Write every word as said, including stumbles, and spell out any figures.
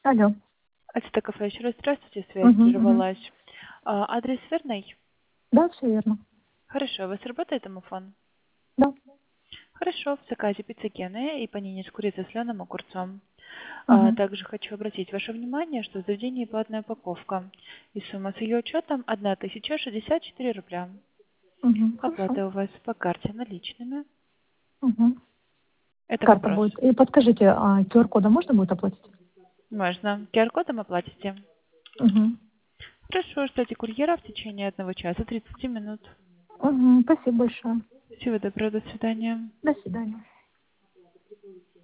Алло. Ацтек кафе, еще раз здравствуйте, связь Мгм, мгм. прервалась. А, адрес верный? Да, все верно. Хорошо, у вас работает домофон? Да. Хорошо, в заказе пицца Гене и панини с курицей с слоеным огурцом. А, Мгм. также хочу обратить ваше внимание, что в заведении платная упаковка. И сумма с ее учетом одна тысяча шестьдесят четыре рубля. Мгм. Хорошо. Оплата у вас по карте наличными. Мгм. Это Карта вопрос. будет. И подскажите, а Q R-кодом можно будет оплатить? Можно. ку ар-кодом оплатите. Угу. Хорошо, ждите курьера в течение одного часа тридцати минут. Угу. Спасибо большое. Всего доброго, до свидания. До свидания.